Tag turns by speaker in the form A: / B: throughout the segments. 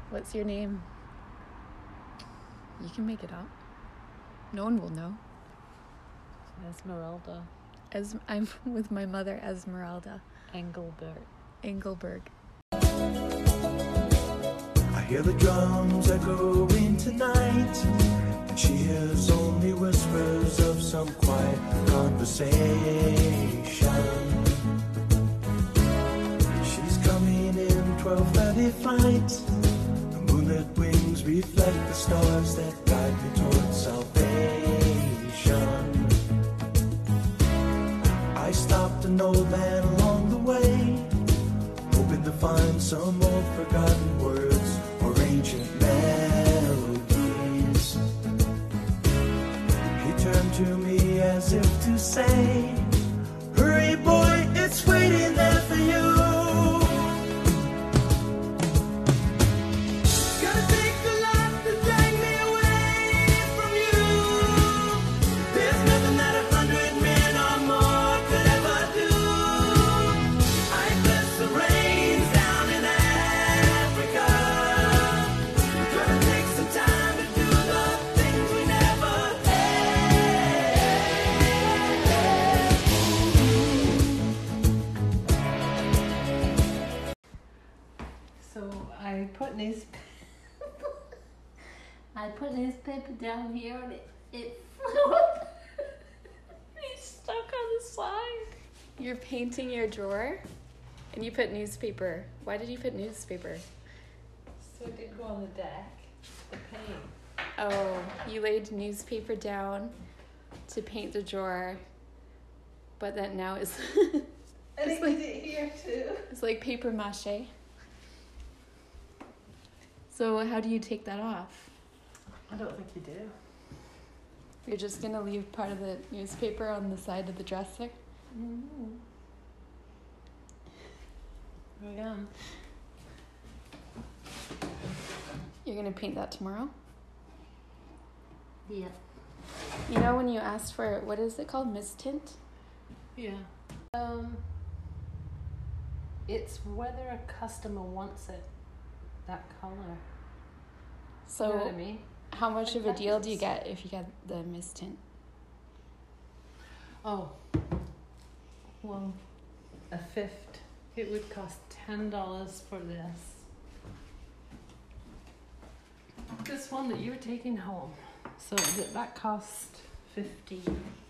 A: What's your name? You can make it up. No one will know.
B: Esmeralda.
A: I'm with my mother, Esmeralda
B: Engelberg.
C: I hear the drums echoing tonight, and she hears only whispers of some quiet conversation. She's coming in 12:30 flight. The moonlit wings reflect the stars that guide me towards salvation. I stopped an old man along the way, hoping to find some old forgotten words or ancient melodies. He turned to me as if to say, "Hurry, boy, it's waiting there for you." Gonna take a lot to drag me away from you. There's nothing that 100 men or more could ever do. I bless the rains down in Africa. Gonna take some time to do the things we never
B: So I put newspaper down here and it flew up. It's stuck on the side.
A: You're painting your drawer, and you put newspaper. Why did you put newspaper?
B: So it did go on the deck. The paint.
A: Oh, you laid newspaper down to paint the drawer, but then now it's
B: I think we did it here too.
A: it's like paper mache. So how do you take that off?
B: I don't think you do.
A: You're just gonna leave part of the newspaper on the side of the dresser?
B: I am.
A: You're gonna paint that tomorrow?
B: Yeah.
A: You know when you asked for, what is it called, mist tint?
B: Yeah. It's whether a customer wants it, that color.
A: So
B: You know what I mean?
A: how much
B: Like
A: of a deal do you
B: patches.
A: get if you get the mist tint?
B: Oh. Well, a fifth. It would cost $10 for this. This one that you're taking home. So that cost $50.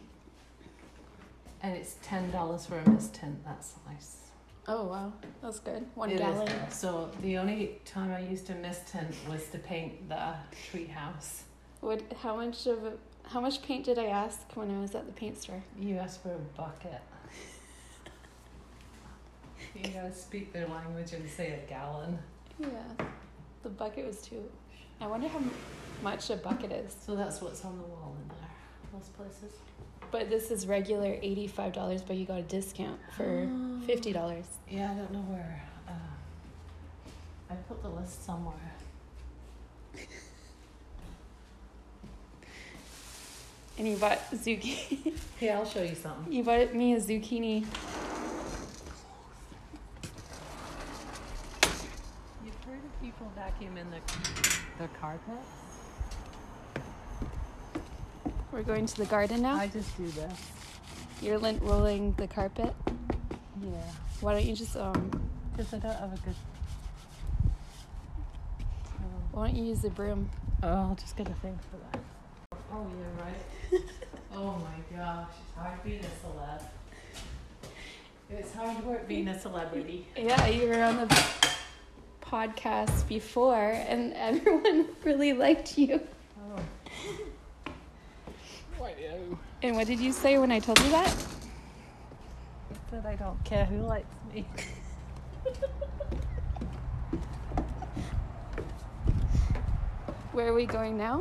B: And it's $10 for a mist tint. That's nice.
A: Oh wow, that's good. 1
B: It is.
A: gallon.
B: So the only time I used a mist tint was to paint the treehouse.
A: How much paint did I ask when I was at the paint store?
B: You asked for a bucket. You gotta speak their language and say a gallon.
A: Yeah, the bucket was too. I wonder how much a bucket is.
B: So that's what's on the wall in there. Those places.
A: But this is regular $85, but you got a discount for $50.
B: Yeah, I don't know where. I put the list somewhere.
A: And you bought zucchini.
B: Yeah, I'll show you something.
A: You bought me a zucchini.
B: You've heard of people vacuuming their carpets?
A: We're going to the garden now.
B: I just do this.
A: You're lint rolling the carpet.
B: Yeah.
A: Why don't you just
B: Because I don't have a good.
A: why don't you use the broom?
B: Oh, I'll just get a thing for that. Oh, you're right. Oh my gosh, it's hard being a celeb. It's hard work being a celebrity.
A: Yeah, you were on the podcast before, and everyone really liked you.
B: Oh. Righto.
A: And what did you say when I told you that?
B: That I don't care who likes me.
A: Where are we going now?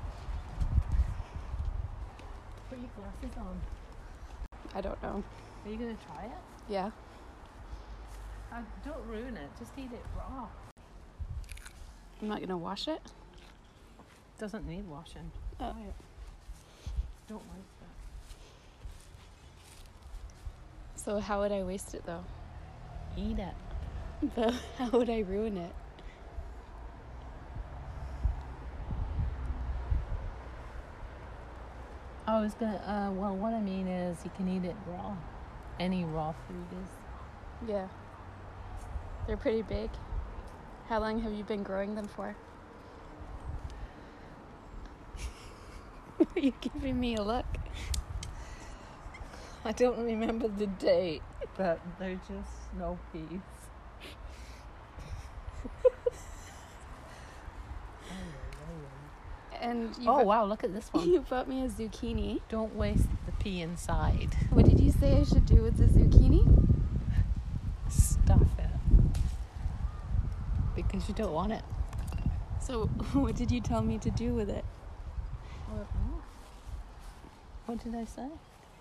B: Put your glasses on.
A: I don't know.
B: Are you gonna try it?
A: Yeah.
B: Don't ruin it. Just eat it raw.
A: I'm not gonna wash it.
B: Doesn't need washing.
A: Oh.
B: Try it. Don't waste it.
A: So how would I waste it though?
B: Eat it.
A: But how would I ruin it?
B: I was gonna, well, what I mean is you can eat it raw. Any raw food is.
A: Yeah. They're pretty big. How long have you been growing them for? Are you giving me a look?
B: I don't remember the date, but they're just snow peas.
A: And you
B: Oh, wow, look at this one.
A: you bought me a zucchini.
B: Don't waste the pea inside.
A: What did you say I should do with the zucchini?
B: Stuff it. Because you don't want it.
A: So, what did you tell me to do with it?
B: What did I say?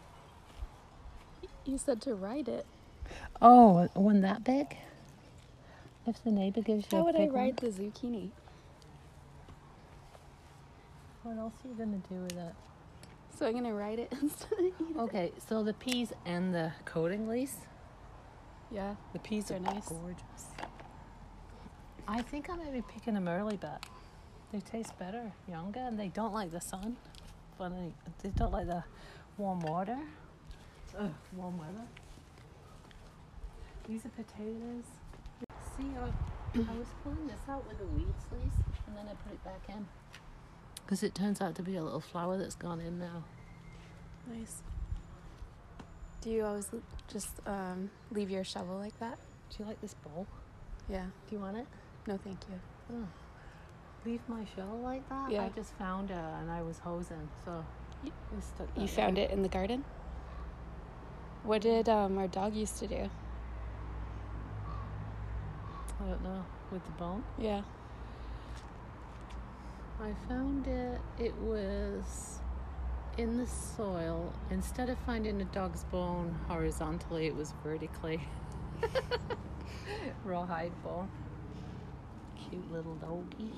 A: You said to write it.
B: Oh, one that big? If the neighbor gives you
A: How
B: a
A: would I
B: big
A: write the zucchini?
B: one, what else are you going to do with it?
A: So I'm gonna write it instead of eat it.
B: Okay, so the peas and the coating leaves.
A: Yeah.
B: The peas
A: They're
B: are
A: nice.
B: gorgeous. I think I might be picking them early, but they taste better younger, and they don't like the sun. They don't like the warm water. Warm weather. These are potatoes. See, I was pulling this out with the weed sleeves, and then I put it back in. Because it turns out to be a little flower that's gone in now.
A: Nice. Do you always just leave your shovel like that?
B: Do you like this bowl?
A: Yeah.
B: Do you want it?
A: No, thank you.
B: Oh. Leave my shovel like that?
A: Yeah.
B: I just found it and I was hosing, so
A: Y-
B: I stuck that
A: You
B: there.
A: found it in the garden? What did our dog used to do?
B: I don't know. With the bone?
A: Yeah.
B: I found it. It was in the soil. Instead of finding a dog's bone horizontally, it was vertically. Rawhide bone. Cute little doggy.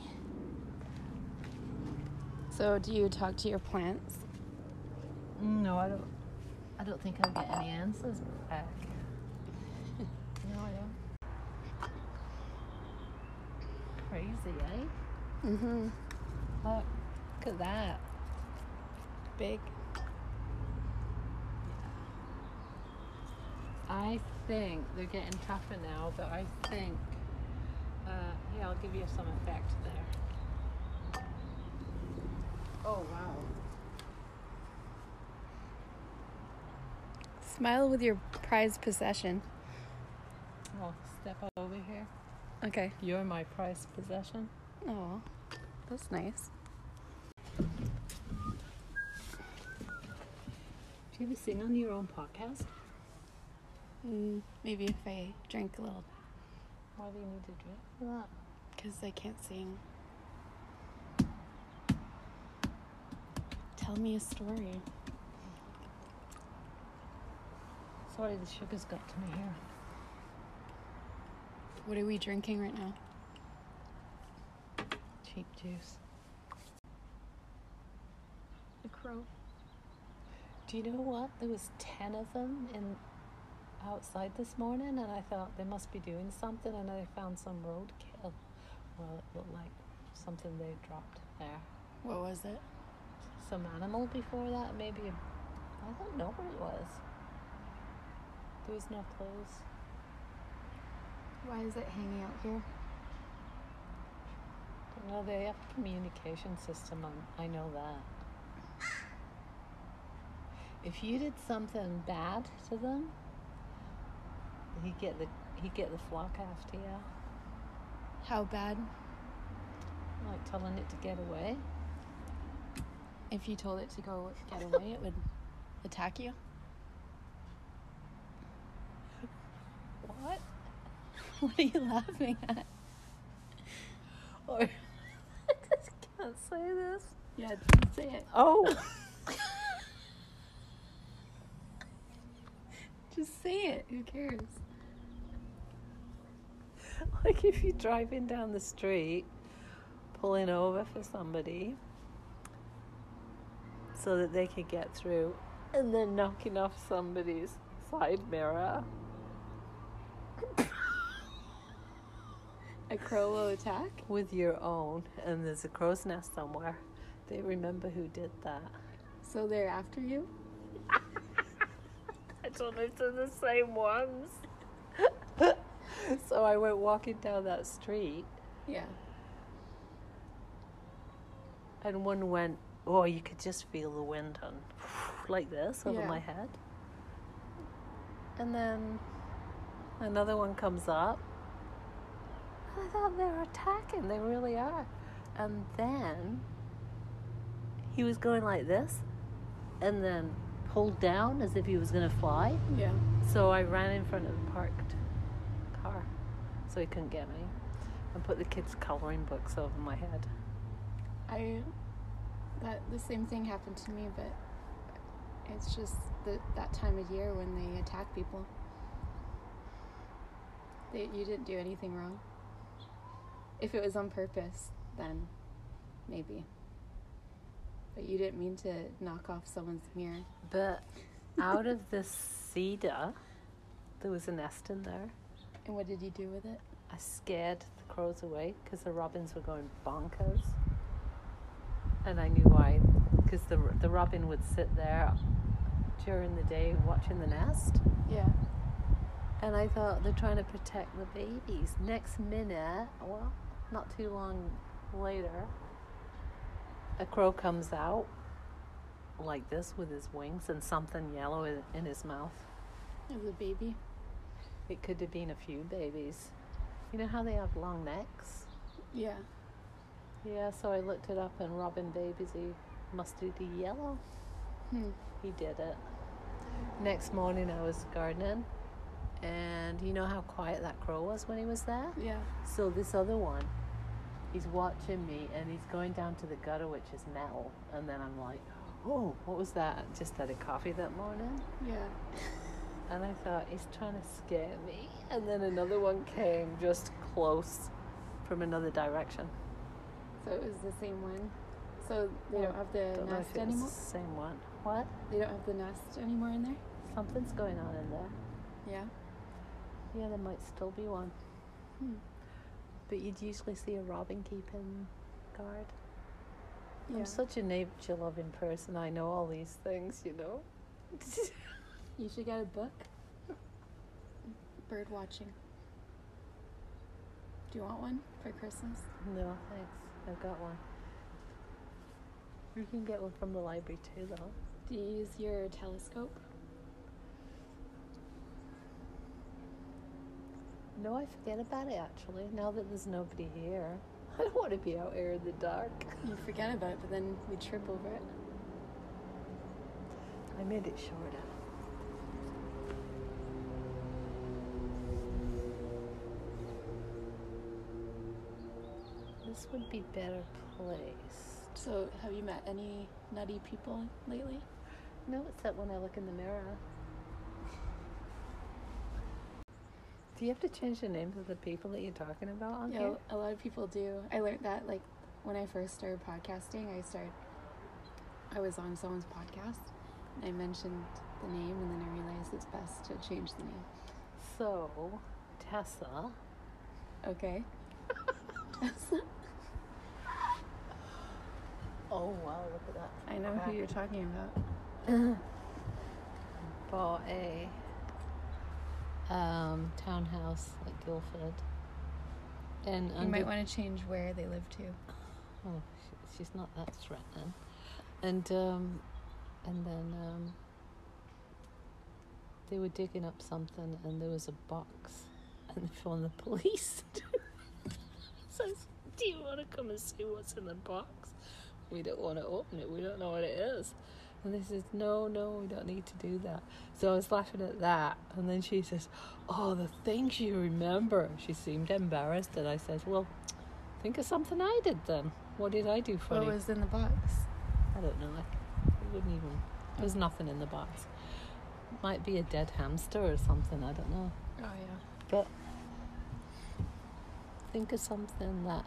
A: So do you talk to your plants?
B: No, I don't think I'll get any answers back. No, I don't. Crazy, eh?
A: Mm-hmm.
B: Look at that.
A: Big.
B: I think they're getting tougher now, but I think, yeah, I'll give you some effect there. Oh, wow.
A: Smile with your prized possession.
B: I'll step over here.
A: Okay.
B: You're my prized possession.
A: Oh, that's nice.
B: Do you ever sing on your own podcast?
A: Maybe if I drink a little,
B: Why do you need to drink for that?
A: because I can't sing. Tell me a story.
B: Sorry, the sugar's got to me here.
A: What are we drinking right now?
B: Cheap juice.
A: A crow.
B: Do you know what? There was 10 of them outside this morning, and I thought they must be doing something, and I found some roadkill. Well, it looked like something they dropped there.
A: What was it?
B: Some animal before that, maybe. I don't know what it was. There was no clues.
A: Why is it hanging out here?
B: No, they have a communication system, and I know that. If you did something bad to them, he'd get the flock after you.
A: How bad?
B: Like telling it to get away.
A: If you told it to go get away, it would attack you?
B: What?
A: What are you laughing at?
B: Or I just can't say this.
A: Yeah, say it.
B: Oh.
A: Just say it. Who cares?
B: Like if you're driving down the street, pulling over for somebody so that they could get through, and then knocking off somebody's side mirror.
A: A crow will attack?
B: With your own, and there's a crow's nest somewhere. They remember who did that.
A: So they're after you?
B: I don't know if they're the same ones. So I went walking down that street,
A: Yeah.
B: and one went, oh, you could just feel the wind on, like this, over
A: Yeah.
B: my head. And then another one comes up. I thought they were attacking, they really are. And then he was going like this, and then pulled down as if he was going to fly.
A: Yeah.
B: So I ran in front of the parked car so he couldn't get me, and put the kids' coloring books over my head.
A: The same thing happened to me, but it's just that time of year when they attack people. You didn't do anything wrong. If it was on purpose, then maybe. But you didn't mean to knock off someone's mirror.
B: But out of the cedar, there was a nest in there.
A: And what did you do with it?
B: I scared the crows away because the robins were going bonkers. And I knew why, because the robin would sit there during the day watching the nest.
A: Yeah.
B: And I thought, they're trying to protect the babies. Next minute, well, not too long later, a crow comes out like this with his wings and something yellow in his mouth.
A: As a baby.
B: It could have been a few babies. You know how they have long necks?
A: Yeah.
B: Yeah, so I looked it up, and robin babies, he mustard yellow. He did it. Next morning I was gardening, and you know how quiet that crow was when he was there?
A: Yeah.
B: So this other one, he's watching me, and he's going down to the gutter, which is metal, and then I'm like, oh, what was that? Just had a coffee that morning.
A: Yeah.
B: And I thought, he's trying to scare me. And then another one came just close from another direction.
A: So it was the same one. So they don't have the
B: Don't know
A: nest
B: if it was
A: anymore?
B: the same one. What?
A: They don't have the nest anymore in there?
B: Something's going on in there.
A: Yeah.
B: Yeah, there might still be one. But you'd usually see a robin keeping guard.
A: Yeah.
B: I'm such a nature-loving person. I know all these things, you know.
A: You should get a book. Bird watching. Do you want one for Christmas?
B: No, thanks. I've got one. You can get one from the library too, though.
A: Do you use your telescope?
B: No, I forget about it actually. Now that there's nobody here, I don't want to be out here in the dark.
A: You forget about it, but then we trip over it.
B: I made it shorter. This would be better placed.
A: So, have you met any nutty people lately?
B: No, except when I look in the mirror. Do you have to change the names of the people that you're talking about on
A: Yeah,
B: here?
A: a lot of people do. I learned that like when I first started podcasting. I was on someone's podcast, and I mentioned the name, and then I realized it's best to change the name.
B: So, Tessa.
A: Okay.
B: Oh wow, look at that.
A: I know who you're talking about.
B: Bought a townhouse at Guildford. And
A: You might want to change where they live to.
B: Oh, she's not that threatening. And then they were digging up something, and there was a box, and they phoned the police. So I said, do you want to come and see what's in the box? We don't want to open it. We don't know what it is. And they said, no, we don't need to do that. So I was laughing at that. And then she says, oh, the things you remember. She seemed embarrassed. And I said, well, think of something I did then. What did I do funny?
A: What was in the box?
B: I don't know. I wouldn't even. There's nothing in the box. Might be a dead hamster or something. I don't know.
A: Oh yeah.
B: But think of something that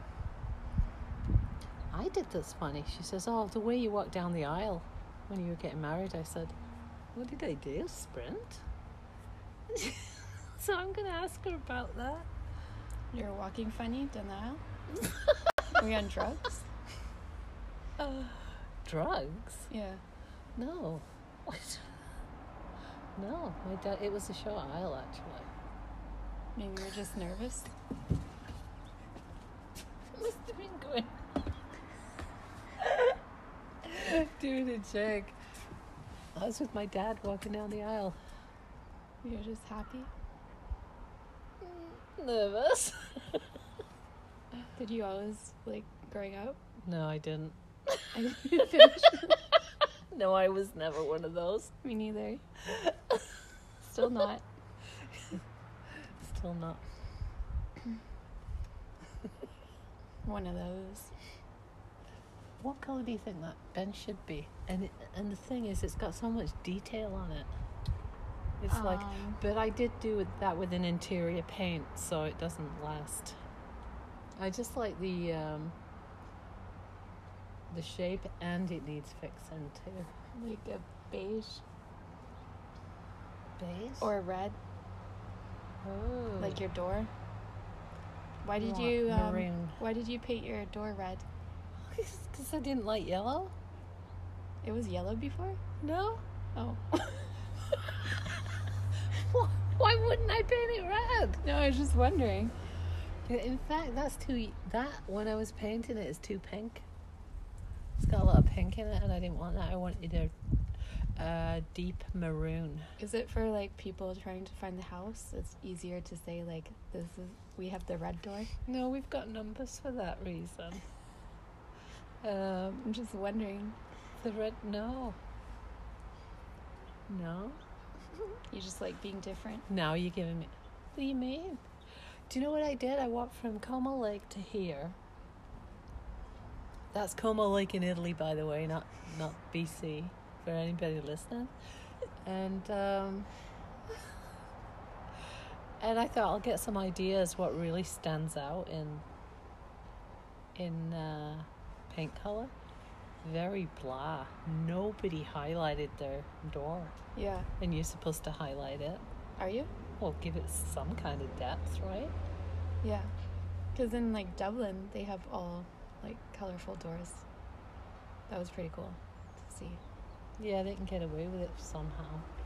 B: I did that's funny. She says, oh, the way you walked down the aisle when you were getting married. I said, what did I do? Sprint? So I'm going to ask her about that.
A: You're walking funny down the aisle? Were you on drugs?
B: Drugs?
A: Yeah.
B: No. No, it was a short aisle, actually.
A: Maybe you're just nervous.
B: Must have been going. Doing a check. I was with my dad walking down the aisle.
A: You're just happy.
B: Nervous.
A: Did you always, like, growing up?
B: No, I didn't.
A: I didn't finish.
B: No, I was never one of those.
A: Me neither. Still not.
B: Still not.
A: One of those.
B: What colour do you think that bench should be? And the thing is, it's got so much detail on it. It's like, but I did do that with an interior paint, so it doesn't last. I just like the shape, and it needs fixing too.
A: Like a beige
B: Beige
A: or red,
B: oh,
A: like your door. Why did
B: What?
A: you
B: Maroon.
A: Why did you paint your door red?
B: Because I didn't like yellow.
A: It was yellow before?
B: No.
A: Oh.
B: Why wouldn't I paint it red?
A: No, I was just wondering.
B: In fact, that when I was painting it is too pink. It's got a lot of pink in it, and I didn't want that. I wanted a deep maroon.
A: Is it for like people trying to find the house? It's easier to say like we have the red door.
B: No, we've got numbers for that reason.
A: I'm just wondering.
B: The red, no.
A: You just like being different.
B: Now you're giving me. What do you mean? Do you know what I did? I walked from Como Lake to here. That's Como Lake in Italy, by the way, not BC, for anybody listening. And I thought I'll get some ideas what really stands out in paint color. Very blah. Nobody highlighted their door,
A: Yeah.
B: and you're supposed to highlight it.
A: Are you?
B: Well, give it some kind of depth, right?
A: Yeah. Because in like Dublin, they have all like colorful doors. That was pretty cool to see.
B: Yeah, they can get away with it somehow.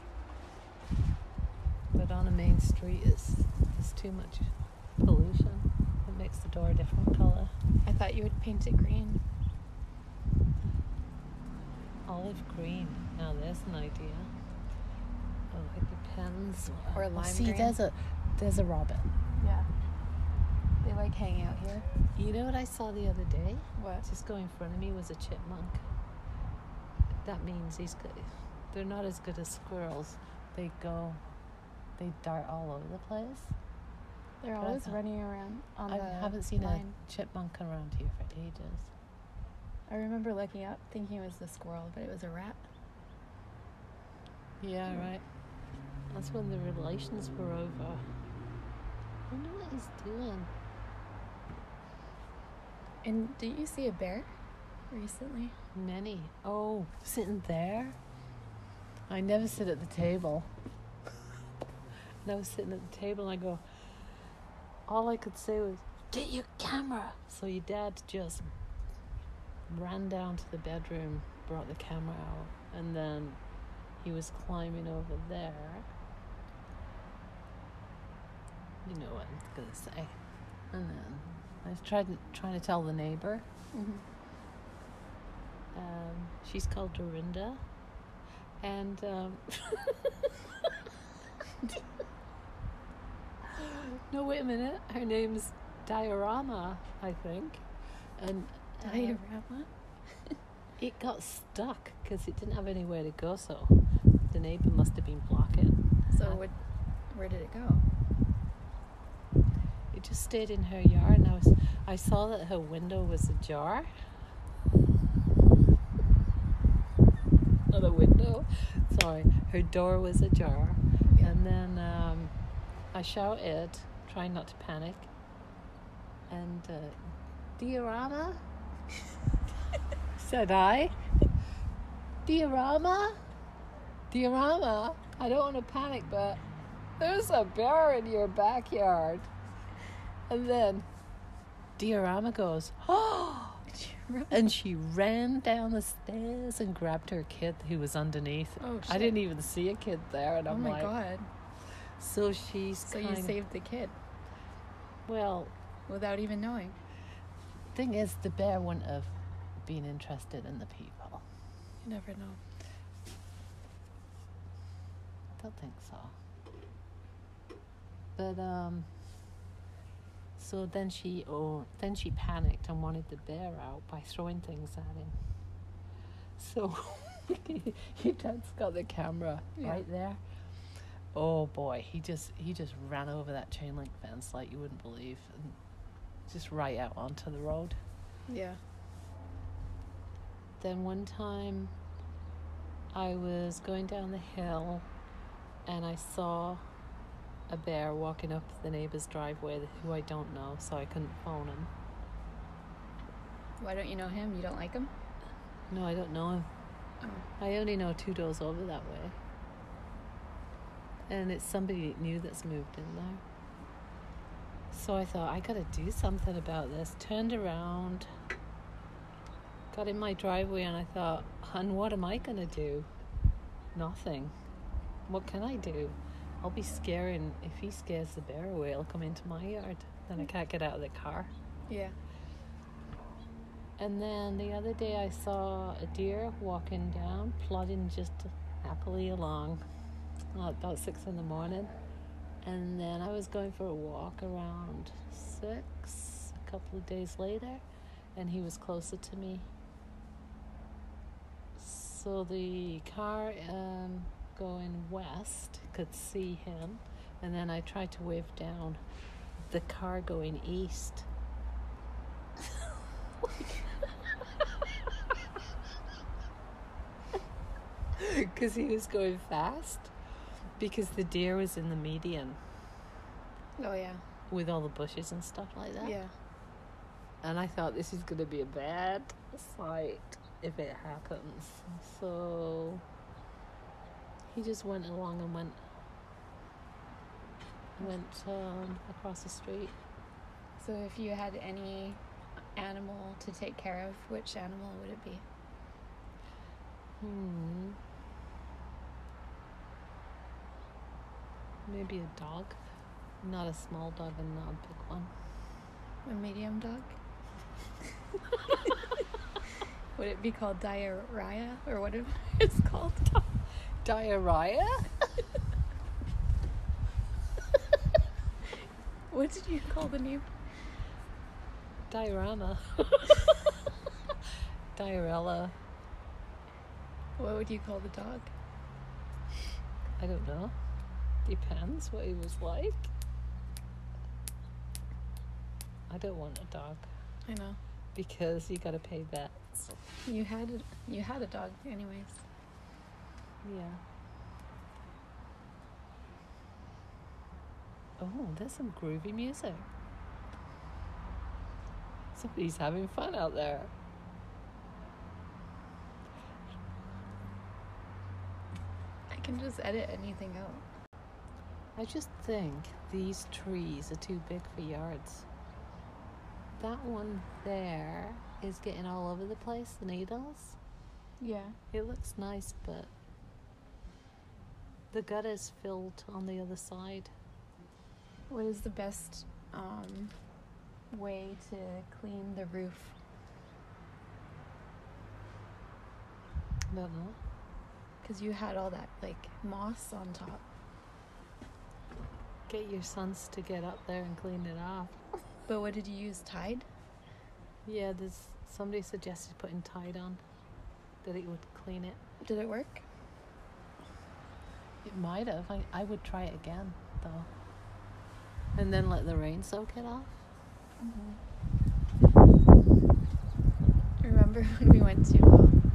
B: But on a main street, there's too much pollution. It makes the door a different color.
A: I thought you would paint it green.
B: Olive green. Now there's an idea. Oh, it depends.
A: Or lime
B: see,
A: green.
B: there's a robin.
A: Yeah. They like hanging out here.
B: You know what I saw the other day?
A: What?
B: Just going in front of me was a chipmunk. That means he's good. They're not as good as squirrels. They dart all over the place.
A: They're
B: But I
A: always
B: thought-
A: running around on
B: I
A: the
B: haven't seen
A: line.
B: a chipmunk around here for ages.
A: I remember looking up thinking it was the squirrel, but it was a rat.
B: Yeah, right. That's when the relations were over. I wonder what he's doing.
A: And did you see a bear recently?
B: Many. Oh, sitting there? I never sit at the table. And I was sitting at the table and I go, all I could say was, get your camera. So your dad just ran down to the bedroom, brought the camera out, and then he was climbing over there. You know what I'm going to say. And then I was trying to tell the neighbor.
A: Mm-hmm.
B: She's called Dorinda. And no, wait a minute. Her name's Diorama, I think. And
A: Diorama?
B: it got stuck because it didn't have anywhere to go. So the neighbor must have been blocking.
A: So where did it go?
B: It just stayed in her yard, and I saw that her window was ajar. Not a window. Sorry, her door was ajar.
A: Yeah.
B: And then I shouted, trying not to panic. And Diorama? Said I. Diorama? Diorama? I don't want to panic, but there's a bear in your backyard. And then Diorama goes, oh, And she ran down the stairs and grabbed her kid who was underneath.
A: Oh,
B: I
A: shit.
B: didn't even see a kid there, and
A: Oh
B: I'm
A: my
B: like,
A: god.
B: so she's
A: So you saved the kid
B: well,
A: without even knowing.
B: thing is, the bear wouldn't have been interested in the people.
A: You never know.
B: I don't think so. But so then she panicked and wanted the bear out by throwing things at him. So your dad's got the camera right there. Oh boy, he just ran over that chain link fence like you wouldn't believe, and just right out onto the road.
A: Yeah.
B: Then one time I was going down the hill and I saw a bear walking up the neighbor's driveway who I don't know, so I couldn't phone him.
A: Why don't you know him? You don't like him?
B: No, I don't know him.
A: Oh.
B: I only know 2 doors over that way. And it's somebody new that's moved in there. So I thought, I gotta do something about this. Turned around, got in my driveway, and I thought, hun, what am I gonna do? Nothing. What can I do? I'll be scaring, if he scares the bear away, it'll come into my yard. Then I can't get out of the car.
A: Yeah.
B: And then the other day I saw a deer walking down, plodding just happily along about 6 in the morning. And then I was going for a walk around 6 a couple of days later, and he was closer to me. So the car going west could see him, and then I tried to wave down. The car going east because he was going fast, because the deer was in the median
A: Oh yeah.
B: with all the bushes and stuff like that.
A: Yeah.
B: And I thought, this is going to be a bad sight if it happens. So he just went along and went across the street.
A: So if you had any animal to take care of, which animal would it be?
B: Maybe a dog. Not a small dog and not a big one.
A: A medium dog? Would it be called diarrhea, or what it's called?
B: Diarrhea?
A: What did you call the name?
B: Diorama. Diarella.
A: What would you call the dog?
B: I don't know. Depends what he was like. I don't want a dog
A: I know.
B: because you gotta pay vets.
A: You had a dog anyways.
B: Yeah. Oh, there's some groovy music. Somebody's having fun out there.
A: I can just edit anything out.
B: I just think these trees are too big for yards. That one there is getting all over the place, the needles.
A: Yeah.
B: It looks nice, but the gutter's filled on the other side.
A: What is the best way to clean the roof?
B: I don't know.
A: Because you had all that like moss on top.
B: Get your sons to get up there and clean it off.
A: But what did you use? Tide?
B: Yeah, somebody suggested putting Tide on, that it would clean it.
A: Did it work?
B: It might have. I would try it again, though. And then let the rain soak it off.
A: Remember when we went to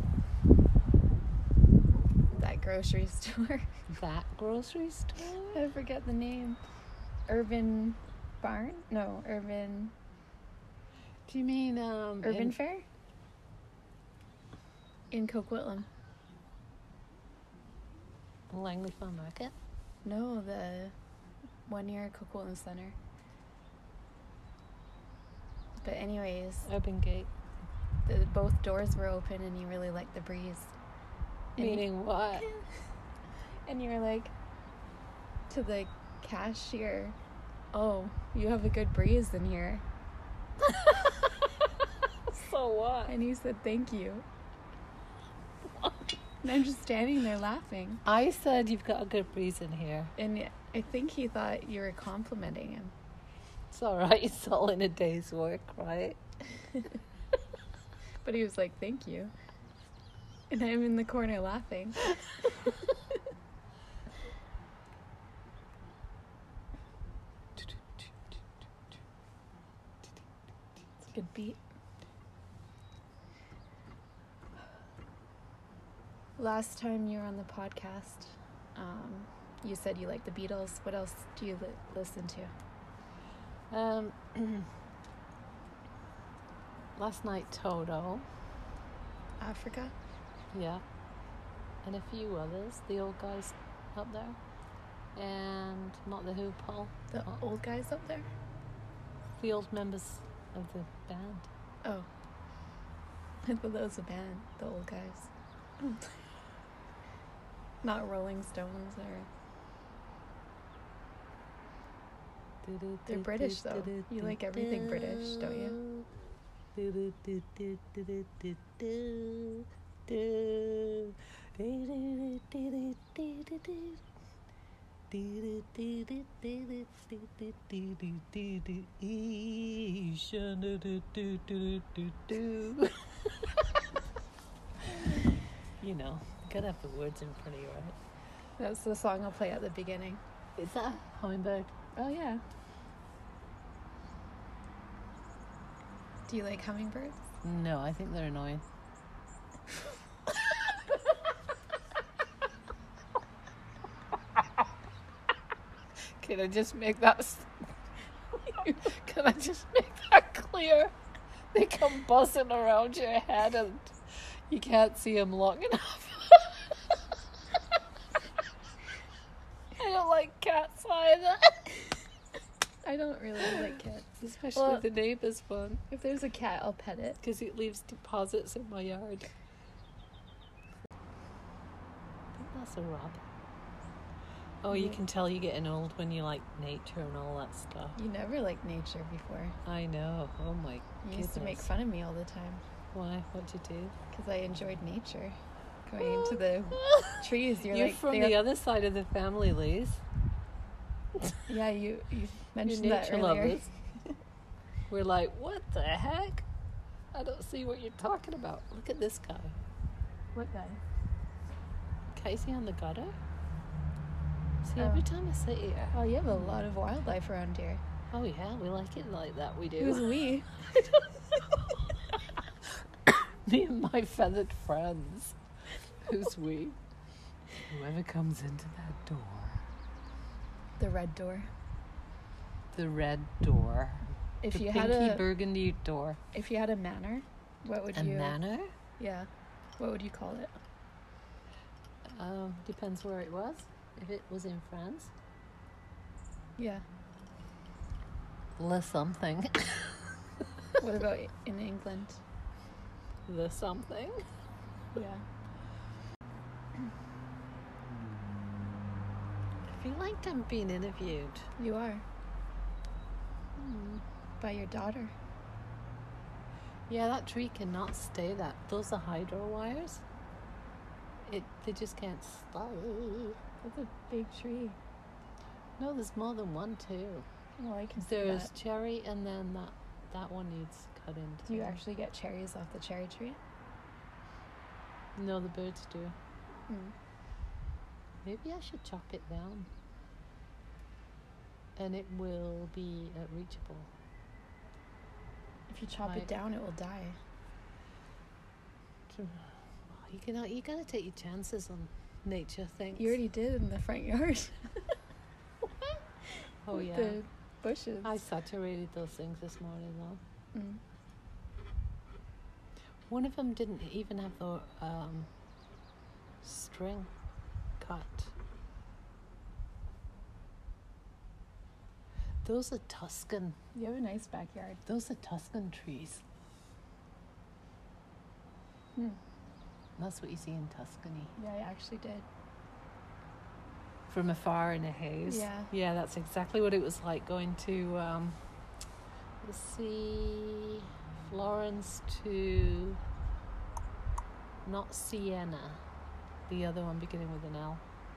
A: that grocery store?
B: That grocery store?
A: I forget the name. Urban Barn? No, Urban
B: Do you mean
A: Urban Fair? In Coquitlam.
B: Langley Farm Market?
A: No, the one near Coquitlam Center. But anyways,
B: Urban Gate.
A: both doors were open and you really liked the breeze. And you-
B: Meaning what?
A: And you were like to the cashier, "Oh, you have a good breeze in here."
B: So what?
A: And he said, "Thank you." And I'm just standing there laughing.
B: I said you've got a good breeze in here.
A: And I think he thought you were complimenting him.
B: It's all right. It's all in a day's work, right?
A: But he was like, "Thank you." And I'm in the corner laughing. It's a good beat. Last time you were on the podcast, you said you like the Beatles. What else do you listen to?
B: Last night, Toto.
A: Africa?
B: Yeah. And a few others. The old guys up there. And not the Who, Paul.
A: The old guys up there?
B: The old members of the band.
A: Oh. I thought that was a band, the old guys. Not Rolling Stones or... They're British, though. You like everything British, don't you?
B: You know, gotta have the words in front of you, right?
A: That's the song I'll play at the beginning.
B: Is that Hummingbird?
A: Oh, yeah. Do you like hummingbirds?
B: No, I think they're annoying. Can I just make that? Can I just make that clear? They come buzzing around your head, and you can't see them long enough. I don't like cats either.
A: I don't really like cats.
B: Especially
A: Well,
B: the neighbour's one,
A: If there's a cat, I'll pet it.
B: because it leaves deposits in my yard. I think that's a rub. Oh, you
A: Yeah.
B: can tell you're getting old when you like nature and all that stuff.
A: You never liked nature before.
B: I know. Oh my
A: You
B: goodness.
A: used to make fun of me all the time
B: Why? What'd you do?
A: because I enjoyed nature. Going into the trees, you're like,
B: from
A: they
B: the
A: are-
B: other side of the family, Liz.
A: Yeah, you
B: You're
A: mentioned that
B: nature
A: earlier.
B: lovers. We're like, what the heck? I don't see what you're talking about. Look at this guy.
A: What guy?
B: Casey on the gutter. See,
A: Oh.
B: every time I sit here.
A: Oh, you have a lot of wildlife around here.
B: Oh yeah, we like it like that. We do.
A: Who's we?
B: Me and my feathered friends. Who's we? Whoever comes into that door.
A: The red door.
B: The red door.
A: If
B: the
A: you
B: pinky
A: had a
B: burgundy door.
A: if you had a manor, what would
B: A
A: you?
B: manor?
A: Yeah. What would you call it?
B: Depends where it was. If it was in France,
A: Yeah.
B: the something.
A: What about in England?
B: The something.
A: Yeah.
B: I feel like I'm being interviewed.
A: You are. By your daughter.
B: Yeah, that tree cannot stay that. Those are hydro wires. They just can't stay.
A: That's a big tree.
B: No, there's more than one too.
A: Oh, I can see
B: There's
A: that.
B: cherry, and then that one needs cut into.
A: Do you actually get cherries off the cherry tree?
B: No, the birds do.
A: Mm.
B: Maybe I should chop it down, and it will be reachable.
A: If you chop
B: Right.
A: it down, it will die.
B: You gotta take your chances on nature things.
A: You already did in the front yard.
B: Oh
A: With
B: yeah.
A: The bushes.
B: I saturated those things this morning though.
A: Mm.
B: One of them didn't even have the string cut. Those are Tuscan.
A: You have a nice backyard.
B: Those are Tuscan trees. That's what you see in Tuscany.
A: Yeah, I actually did.
B: From afar in a haze.
A: Yeah.
B: Yeah, that's exactly what it was like going to, let's see, Florence to, not Siena, the other one beginning with an L.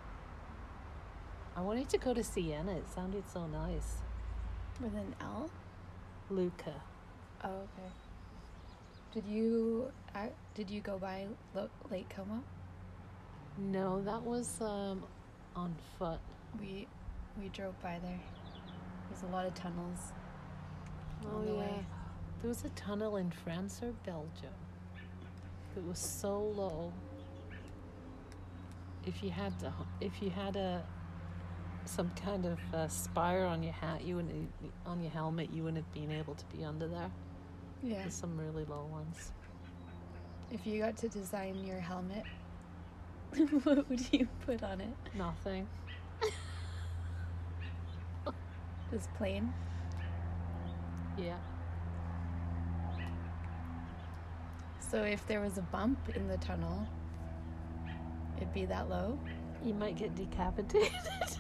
B: I wanted to go to Siena. It sounded so nice.
A: With an L?
B: Lucca.
A: Oh, okay. Did you go by Lake Como?
B: No, that was on foot.
A: We drove by there. There's a lot of tunnels on the way.
B: There was a tunnel in France or Belgium. It was so low. If you had some kind of spire on your hat, on your helmet, you wouldn't have been able to be under there.
A: Yeah.
B: There's some really low ones.
A: If you got to design your helmet, what would you put on it?
B: Nothing.
A: Just plain?
B: Yeah.
A: So if there was a bump in the tunnel, it'd be that low?
B: You might get decapitated.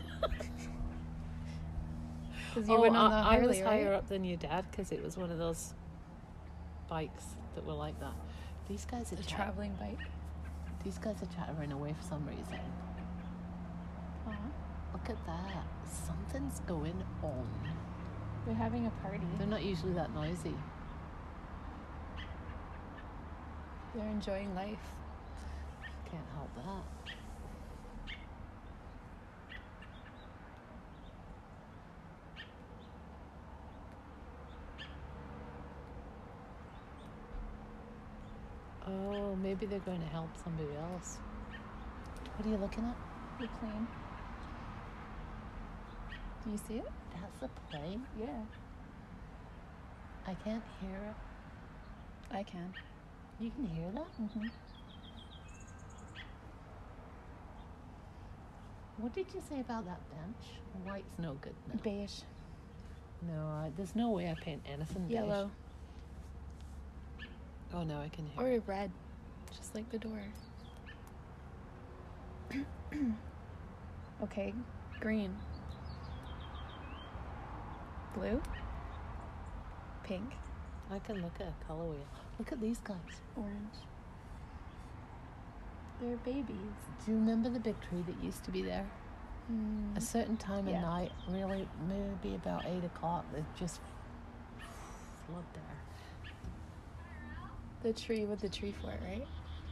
A: Because you went on the Harley,
B: I was higher
A: right?
B: up than your dad because it was one of those bikes that were like that. These guys are
A: A traveling bike.
B: These guys are chattering away for some reason.
A: Aw.
B: Look at that. Something's going on.
A: They're having a party.
B: They're not usually that noisy.
A: They're enjoying life.
B: Can't help that. Oh, maybe they're going to help somebody else. What are you looking at?
A: The plane. Do you see it?
B: That's a plane?
A: Yeah.
B: I can't hear it.
A: I can.
B: You can hear that?
A: Mm-hmm.
B: What did you say about that bench? White's no good now.
A: Beige.
B: No, there's no way I paint anything beige.
A: Yellow.
B: Oh, no, I can hear.
A: Or red. Just like the door. Okay. Green. Blue. Pink.
B: I can look at a color wheel. Look at these guys.
A: Orange. They're babies.
B: Do you remember the big tree that used to be there? A certain time of
A: Yeah.
B: night, really, maybe about 8 o'clock, they just flood there.
A: The tree with the tree fort, right?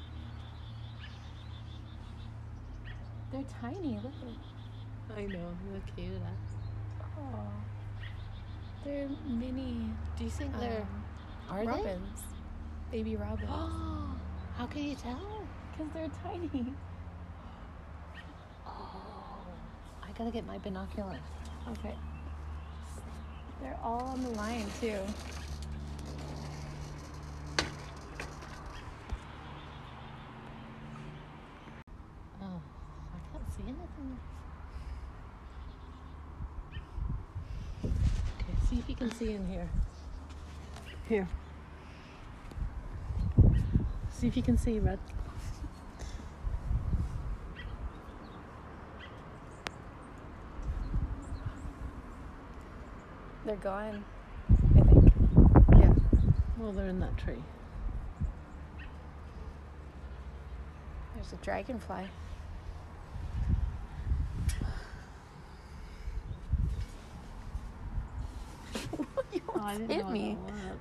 A: They're tiny. Look at.
B: I know, they're cute.
A: Oh. They're mini.
B: Do you think they're... Are
A: robins. Baby robins.
B: Oh, how can you tell?
A: Because they're tiny.
B: Oh, I gotta get my binoculars.
A: Okay. They're all on the line, too.
B: Oh, I can't see anything. Okay, see if you can see in here. Here. See if you can see, Red.
A: They're gone, I think. Yeah.
B: Well, they're in that tree.
A: There's a dragonfly. You almost hit me.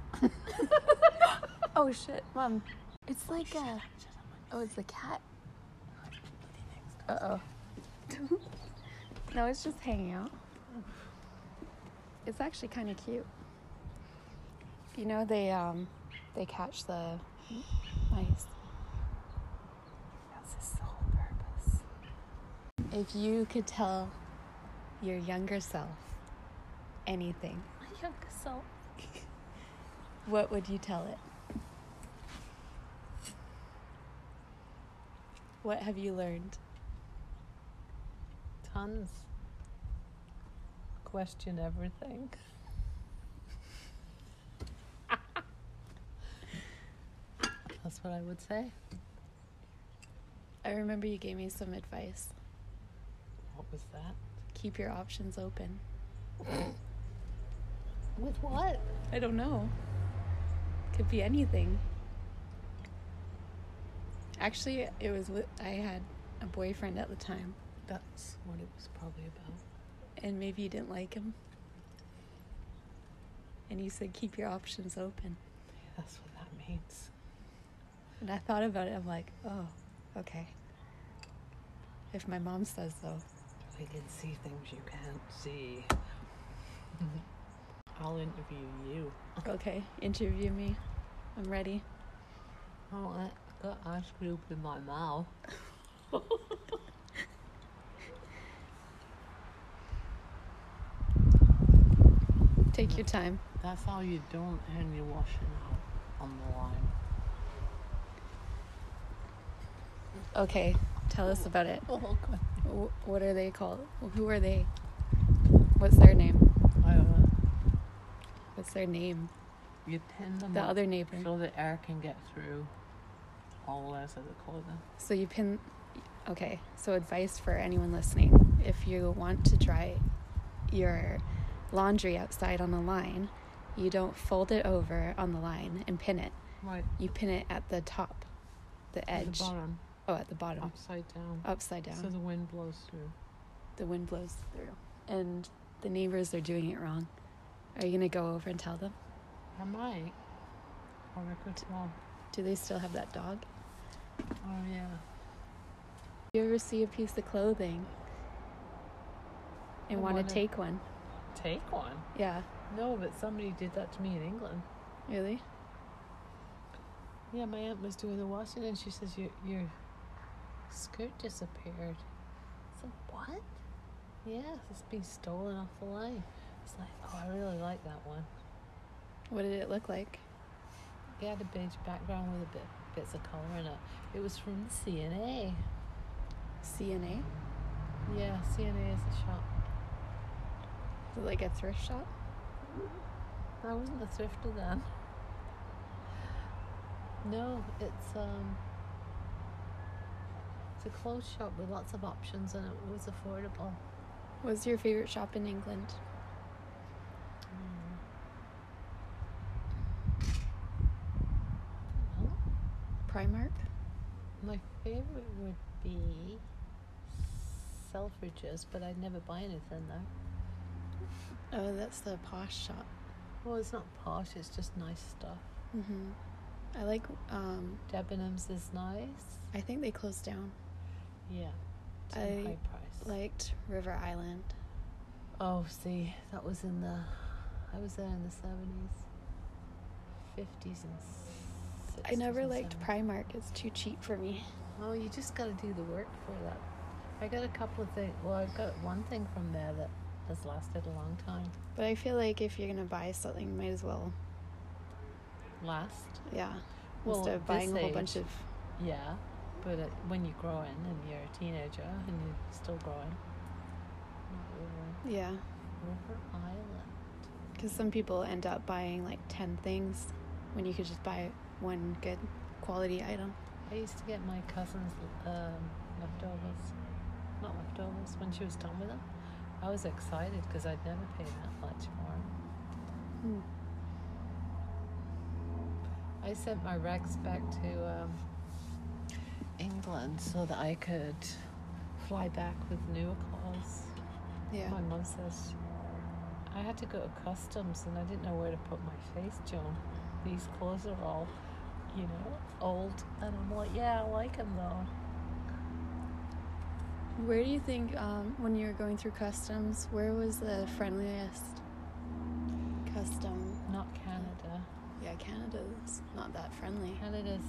A: Oh shit, Mom. It's like a... Oh, it's the cat. Uh-oh. No, it's just hanging out. It's actually kind of cute. You know, they catch the mice. That's his sole purpose. If you could tell your younger self anything,
B: My younger self.
A: what would you tell it? What have you learned?
B: Tons. Question everything. That's what I would say.
A: I remember you gave me some advice.
B: What was that?
A: Keep your options open.
B: With what?
A: I don't know. Could be anything. Actually, it was I had a boyfriend at the time,
B: That's what it was probably about.
A: and maybe you didn't like him. And you said keep your options open.
B: That's what that means.
A: And I thought about it. I'm like, oh, okay. If my mom says so.
B: We can see things you can't see. I'll interview you.
A: Okay, interview me. I'm ready.
B: Oh, I got ice cube in my mouth.
A: Take your time.
B: That's how you don't hang your washing out on the line.
A: Okay, tell us about it.
B: Oh, God.
A: What are they called? Who are they? What's their name?
B: I don't know.
A: What's their name?
B: You pin them
A: The
B: up
A: other neighbor.
B: so the air can get through all the rest of the clothing.
A: So you pin. Okay, so advice for anyone listening: if you want to dry your laundry outside on the line, you don't fold it over on the line and pin it.
B: Right.
A: You pin it at the top, the
B: At
A: edge.
B: the bottom.
A: Oh, at the bottom,
B: Upside down.
A: upside down.
B: So the wind blows through.
A: The wind blows through, and the neighbors are doing it wrong. Are you gonna go over and tell them?
B: I might. Or I could well.
A: Do they still have that dog?
B: Oh, yeah.
A: You ever see a piece of clothing and
B: I
A: want to
B: wanna-
A: take one?
B: Take one?
A: Yeah,
B: No, but somebody did that to me in England.
A: really?
B: Yeah, my aunt was doing the washing and she says, your skirt disappeared. I said, what? Yeah, it's been stolen off the line. It's like, oh, I really like that one.
A: What did it look like?
B: It had a beige background with bits of colour in it. It was from the CNA.
A: CNA?
B: Yeah, CNA is a shop.
A: Is it like a thrift shop?
B: I wasn't a thrifter then. No, it's a clothes shop with lots of options and it was affordable.
A: What's your favorite shop in England?
B: Well,
A: Primark?
B: my favorite would be Selfridges, but I'd never buy anything there.
A: Oh, that's the posh shop.
B: Well, it's not posh, it's just nice stuff.
A: Mm-hmm. I like,
B: Debenhams is nice.
A: I think they closed down.
B: Yeah. It's a
A: I
B: high price.
A: liked River Island.
B: Oh, see, that was I was there in the 70s, 50s and 60s.
A: I never
B: and
A: liked
B: 70s.
A: Primark. It's too cheap for me.
B: Oh, you just got to do the work for that. I got a couple of things. Well, I got one thing from there that has lasted a long time.
A: But I feel like if you're going to buy something, you might as well,
B: Last?
A: yeah.
B: Well,
A: Instead of
B: at
A: buying a
B: this
A: whole bunch
B: age,
A: of...
B: Yeah, but when you're growing and you're a teenager and you're still growing. Not really.
A: Yeah.
B: River Island.
A: Because some people end up buying like 10 things when you could just buy one good quality item.
B: I used to get my cousin's leftovers. Not leftovers, when she was done with them. I was excited because I'd never paid that much for them. I sent my rags back to England so that I could fly back with newer clothes.
A: Yeah.
B: My mum says, I had to go to customs and I didn't know where to put my face, Joan. These clothes are all, old. And I'm like, yeah, I like them though.
A: Where do you think, when you were going through customs, where was the friendliest custom?
B: Not Canada.
A: Yeah, Canada's not that friendly.
B: Canada's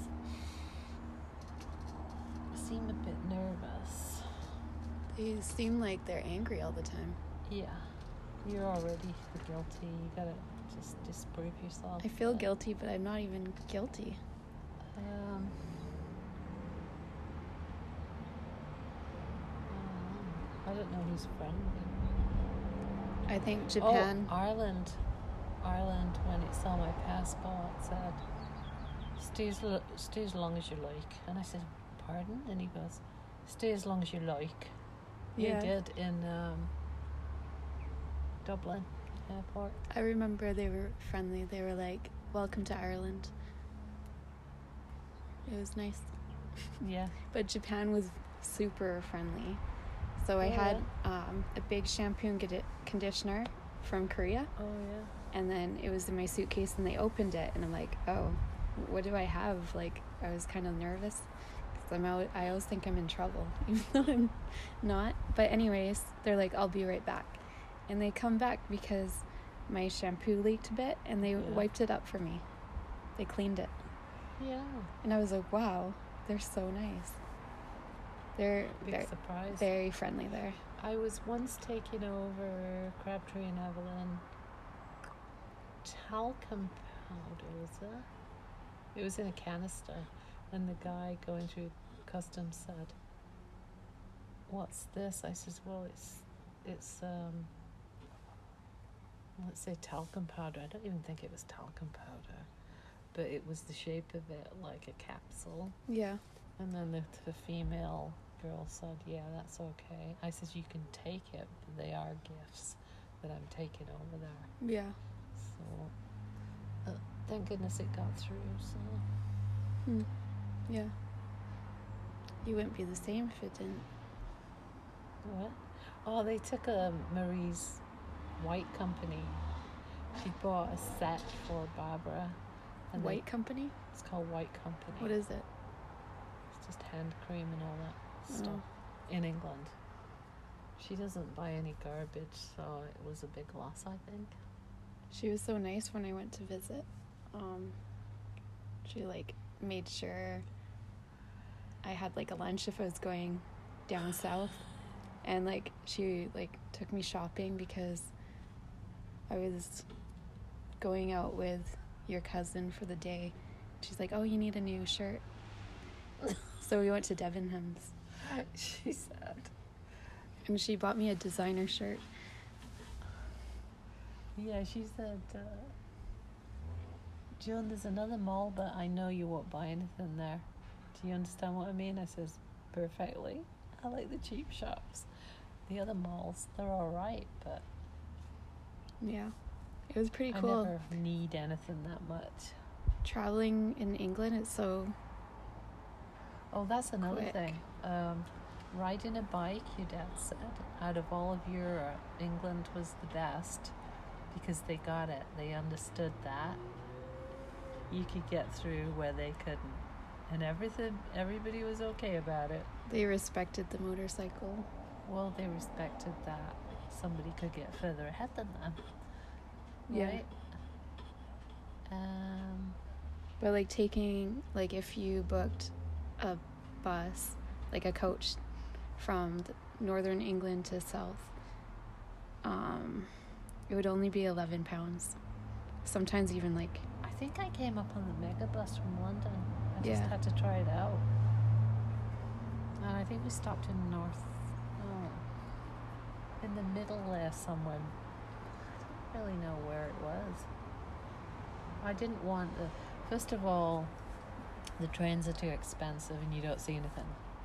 B: seem a bit nervous.
A: They seem like they're angry all the time.
B: Yeah. You're already guilty. You gotta just disprove yourself.
A: I feel guilty, but I'm not even guilty.
B: I don't know who's friendly.
A: I think Japan.
B: Oh, Ireland, when it saw my passport, said, stay as long as you like. And I said, pardon? And he goes, stay as long as you like.
A: Yeah.
B: He did in Dublin airport.
A: I remember they were friendly. They were like, welcome to Ireland. It was nice.
B: Yeah.
A: But Japan was super friendly. So I
B: Oh,
A: had a big shampoo and conditioner from Korea.
B: Oh, yeah.
A: And then it was in my suitcase and they opened it. And I'm like, oh, what do I have? Like, I was kind of nervous. Because I always think I'm in trouble, even though I'm not. But anyways, they're like, I'll be right back. And they come back because my shampoo leaked a bit. And they wiped it up for me. They cleaned it.
B: Yeah.
A: And I was like, wow, they're so nice. They're
B: Big surprise.
A: very friendly there.
B: I was once taking over Crabtree and Evelyn talcum powder, was it? It was in a canister, and the guy going through customs said, "What's this?" I says, "Well, it's let's say talcum powder. I don't even think it was talcum powder, but it was the shape of it like a capsule."
A: Yeah.
B: And then the female girl said, "Yeah, that's okay." I says, "You can take it, but they are gifts that I'm taking over there."
A: Yeah.
B: So, thank goodness it got through. So,
A: Yeah. You wouldn't be the same if it didn't.
B: what? Oh, they took Marie's White Company. She bought a set for Barbara. And
A: White Company?
B: It's called White Company.
A: What is it?
B: It's just hand cream and all that stuff in England. She doesn't buy any garbage, so it was a big loss, I think.
A: She was so nice when I went to visit. She like made sure I had like a lunch if I was going down south, and like she like took me shopping because I was going out with your cousin for the day. She's like, "Oh, you need a new shirt." So we went to Debenhams.
B: She said.
A: And she bought me a designer shirt.
B: Yeah, she said, "June, there's another mall, but I know you won't buy anything there. Do you understand what I mean?" I says, "Perfectly. I like the cheap shops. The other malls, they're all right, but
A: Yeah. It was pretty
B: I
A: cool.
B: never need anything that much."
A: Traveling in England, it's so
B: Oh, that's another
A: Quick.
B: thing. Riding a bike, your dad said, out of all of Europe, England was the best because they got it. They understood that you could get through where they couldn't, and everybody was okay about it.
A: they respected the motorcycle.
B: Well, they respected that somebody could get further ahead than them.
A: Yeah.
B: Right?
A: But like taking, like if you booked a bus, like a coach from northern England to south, it would only be £11. Sometimes even like,
B: I think I came up on the megabus from London. I just
A: Yeah.
B: had to try it out. And I think we stopped in in the middle there somewhere. I don't really know where it was. I didn't want first of all, the trains are too expensive and you don't see anything.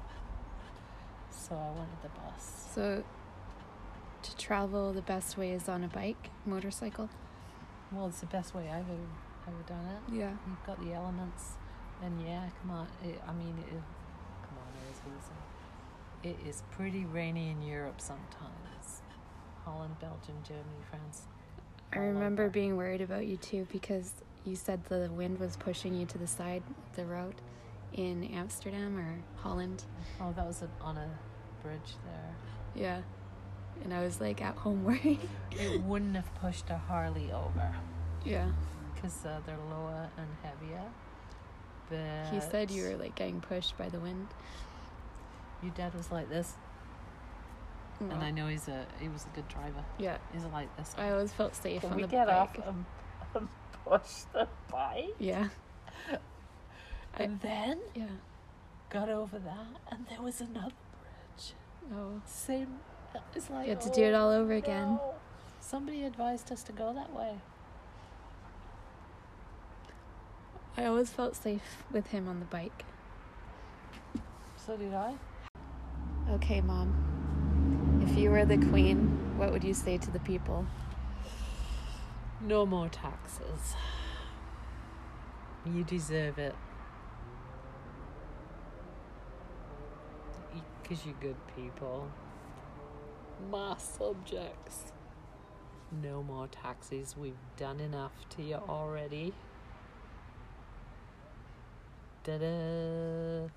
B: So I wanted the bus.
A: so to travel, the best way is on a bike, motorcycle.
B: Well, it's the best way I've ever done it.
A: Yeah.
B: You've got the elements, and yeah, come on. Come on, it is easy. It is pretty rainy in Europe sometimes. Holland, Belgium, Germany, France.
A: I
B: all
A: remember
B: over.
A: being worried about you too because you said the wind was pushing you to the side of the road in Amsterdam or Holland.
B: Oh, that was on a bridge there.
A: Yeah. And I was like at home worried.
B: It wouldn't have pushed a Harley over
A: Yeah.
B: because they're lower and heavier. But
A: He said you were like getting pushed by the wind.
B: Your dad was like this,
A: No.
B: and I know he was a good driver.
A: Yeah.
B: He's like this.
A: I always felt safe
B: Can
A: on
B: we
A: the
B: get
A: bike.
B: off and push the bike?
A: Yeah.
B: And then
A: Yeah.
B: got over that, and there was another bridge.
A: Oh.
B: Same. It's like
A: You had to do it all over again.
B: no. Somebody advised us to go that way.
A: I always felt safe with him on the bike.
B: So did I.
A: Okay, Mom. If you were the queen, what would you say to the people?
B: No more taxes. You deserve it. Because you're good people. My subjects. No more taxes. We've done enough to you already. Da-da.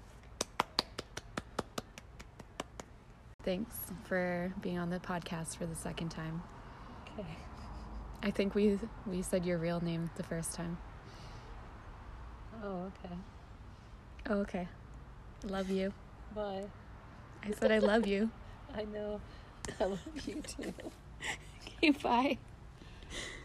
A: Thanks for being on the podcast for the second time.
B: Okay.
A: I think we said your real name the first time.
B: Oh, okay.
A: Oh, okay. Love you.
B: Bye.
A: I said I love you.
B: I know. I love you too.
A: Okay, bye.